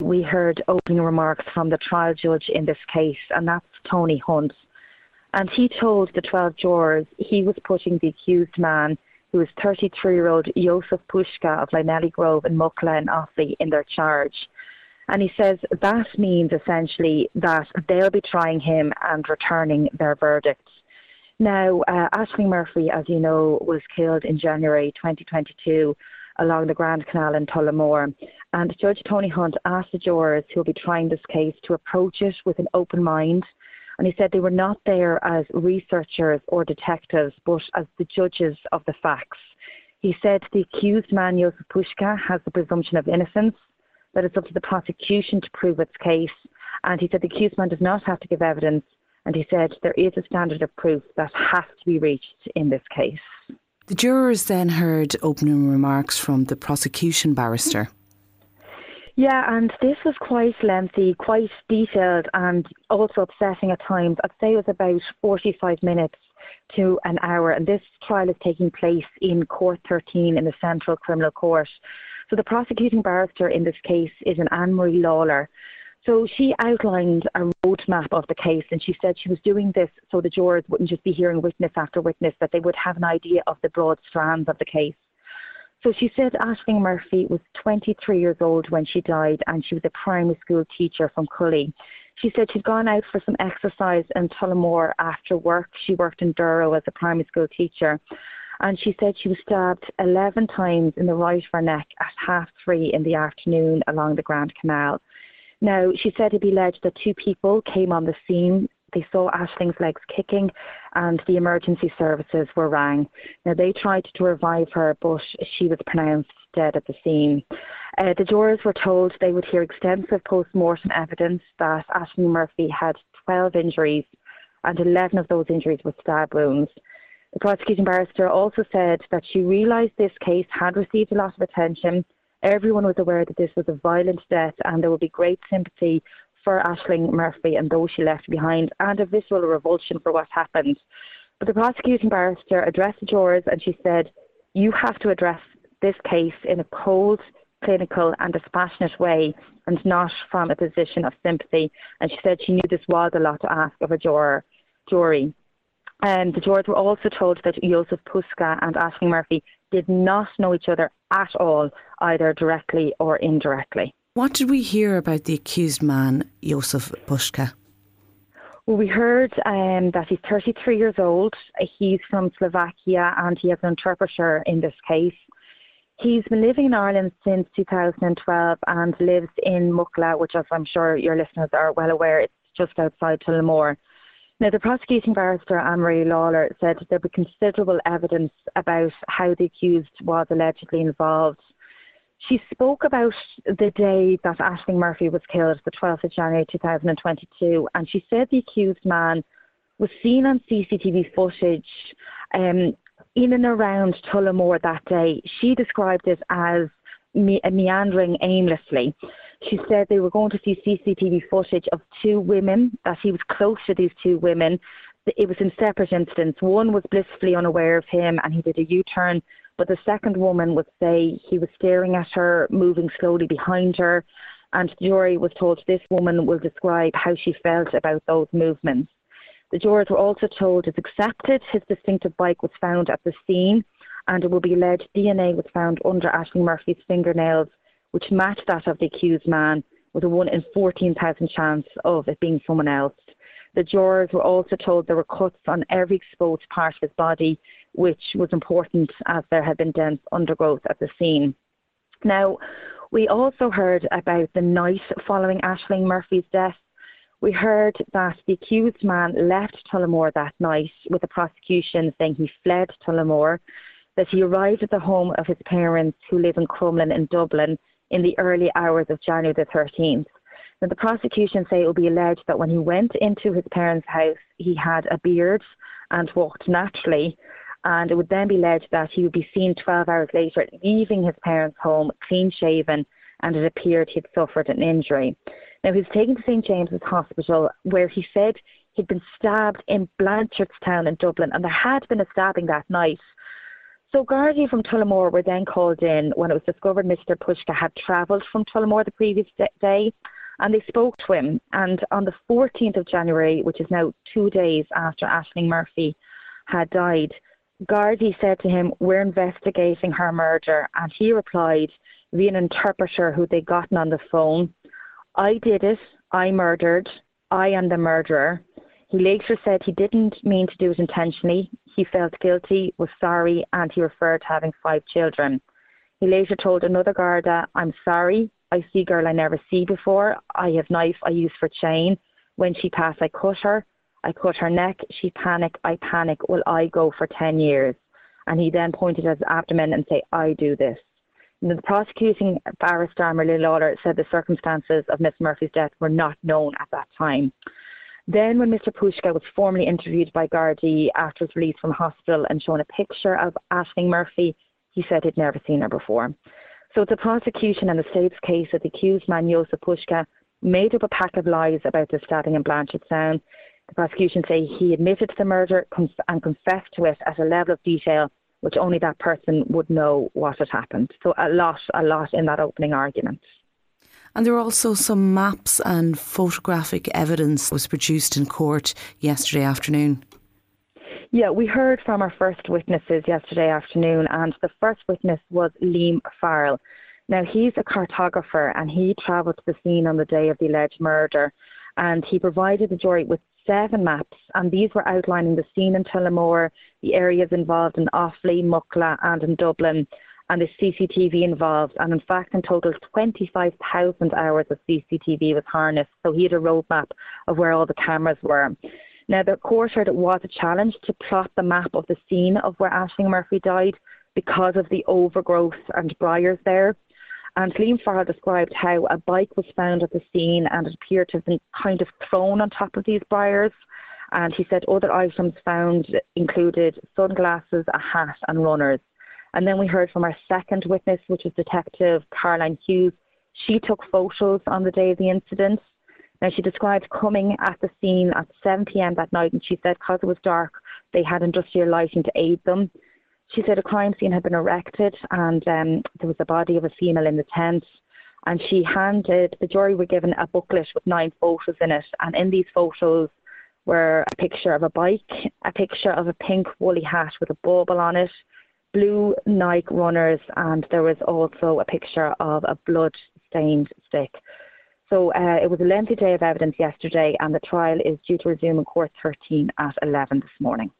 we heard opening remarks from the trial judge in this case, and that's Tony Hunt. And he told the 12 jurors he was putting the accused man, who is 33-year-old Joseph Pushka of Llanelly Grove in Mucklagh and Offaly, in their charge. And he says that means essentially that they'll be trying him and returning their verdicts. Now, Aisling Murphy, as you know, was killed in January 2022 along the Grand Canal in Tullamore. And Judge Tony Hunt asked the jurors who will be trying this case to approach it with an open mind. And he said they were not there as researchers or detectives, but as the judges of the facts. He said the accused man, Joseph Pushka, has the presumption of innocence, that it's up to the prosecution to prove its case. And he said the accused man does not have to give evidence. And he said there is a standard of proof that has to be reached in this case. The jurors then heard opening remarks from the prosecution barrister. Yeah, and this was quite lengthy, quite detailed, and also upsetting at times. I'd say it was about 45 minutes to an hour, and this trial is taking place in Court 13 in the Central Criminal Court. So the prosecuting barrister in this case is an Anne-Marie Lawler. So she outlined a roadmap of the case, and she said she was doing this so the jurors wouldn't just be hearing witness after witness, that they would have an idea of the broad strands of the case. So she said Aisling Murphy was 23 years old when she died, and she was a primary school teacher from Cully. She said she'd gone out for some exercise in Tullamore after work. She worked in Durrow as a primary school teacher. And she said she was stabbed 11 times in the right of her neck at 3:30 in the afternoon along the Grand Canal. Now, she said it'd be alleged that two people came on the scene. They saw Aisling's legs kicking and the emergency services were rang. Now, they tried to revive her, but she was pronounced dead at the scene. The jurors were told they would hear extensive post-mortem evidence that Aisling Murphy had 12 injuries, and 11 of those injuries were stab wounds. The prosecuting barrister also said that she realised this case had received a lot of attention. Everyone was aware that this was a violent death, and there would be great sympathy for Aisling Murphy and those she left behind, and a visceral revulsion for what happened. But the prosecuting barrister addressed the jurors, and she said, you have to address this case in a cold, clinical and dispassionate way, and not from a position of sympathy. And she said she knew this was a lot to ask of a jury. And the jurors were also told that Joseph Pushka and Aisling Murphy did not know each other at all, either directly or indirectly. What did we hear about the accused man, Joseph Pushka? Well, we heard that he's 33 years old. He's from Slovakia, and he has an interpreter in this case. He's been living in Ireland since 2012 and lives in Mucklagh, which, as I'm sure your listeners are well aware, it's just outside Tullamore. Now, the prosecuting barrister, Anne-Marie Lawler, said there would be considerable evidence about how the accused was allegedly involved. She spoke about the day that Aisling Murphy was killed, the 12th of January 2022, and she said the accused man was seen on CCTV footage in and around Tullamore that day. She described it as meandering aimlessly. She said they were going to see CCTV footage of two women, that he was close to these two women. It was in separate incidents. One was blissfully unaware of him and he did a U-turn, but the second woman would say he was staring at her, moving slowly behind her, and the jury was told this woman will describe how she felt about those movements. The jurors were also told it's accepted his distinctive bike was found at the scene, and it will be alleged DNA was found under Aisling Murphy's fingernails, which matched that of the accused man, with a 1 in 14,000 chance of it being someone else. The jurors were also told there were cuts on every exposed part of his body, which was important as there had been dense undergrowth at the scene. Now, we also heard about the night following Aisling Murphy's death. We heard that the accused man left Tullamore that night, with the prosecution saying he fled Tullamore, that he arrived at the home of his parents who live in Crumlin in Dublin in the early hours of January the 13th. Now, the prosecution say it will be alleged that when he went into his parents' house, he had a beard and walked naturally, and it would then be alleged that he would be seen 12 hours later leaving his parents' home clean-shaven, and it appeared he'd suffered an injury. Now, he was taken to St James's Hospital, where he said he'd been stabbed in Blanchardstown in Dublin, and there had been a stabbing that night. So Gardaí from Tullamore were then called in when it was discovered Mr. Pushka had travelled from Tullamore the previous day, and they spoke to him. And on the 14th of January, which is now 2 days after Aisling Murphy had died, Gardaí said to him, "We're investigating her murder." And he replied via an interpreter who they'd gotten on the phone, "I did it, I murdered, I am the murderer." He later said he didn't mean to do it intentionally. He felt guilty, was sorry, and he referred to having 5 children. He later told another Garda, "I'm sorry, I see girl I never see before. I have knife I use for chain. When she passed, I cut her neck, she panic, I panic, will I go for 10 years? And he then pointed at his abdomen and said, "I do this." And the prosecuting barrister, Marilyn Lawler, said the circumstances of Miss Murphy's death were not known at that time. Then when Mr. Pushka was formally interviewed by Gardaí after his release from hospital and shown a picture of Aisling Murphy, he said he'd never seen her before. So it's the prosecution and the state's case that the accused man, Joseph Pushka, made up a pack of lies about the stabbing in Blanchardstown. The prosecution say he admitted to the murder and confessed to it at a level of detail which only that person would know what had happened. So a lot in that opening argument. And there were also some maps and photographic evidence was produced in court yesterday afternoon. Yeah, we heard from our first witnesses yesterday afternoon, and the first witness was Liam Farrell. Now, he's a cartographer and he travelled to the scene on the day of the alleged murder, and he provided the jury with 7 maps, and these were outlining the scene in Tullamore, the areas involved in Offaly, Mucklagh and in Dublin, and the CCTV involved. And in fact, in total, 25,000 hours of CCTV was harnessed. So he had a roadmap of where all the cameras were. Now, the court heard it was a challenge to plot the map of the scene of where Aisling Murphy died because of the overgrowth and briars there. And Liam Farrell described how a bike was found at the scene and it appeared to have been kind of thrown on top of these briars. And he said other items found included sunglasses, a hat and runners. And then we heard from our second witness, which was Detective Caroline Hughes. She took photos on the day of the incident. Now, she described coming at the scene at 7 p.m. that night, and she said because it was dark, they had industrial lighting to aid them. She said a crime scene had been erected and there was the body of a female in the tent. And the jury were given a booklet with 9 photos in it. And in these photos were a picture of a bike, a picture of a pink woolly hat with a bauble on it, blue Nike runners, and there was also a picture of a blood-stained stick. So it was a lengthy day of evidence yesterday, and the trial is due to resume in Court 13 at 11 this morning.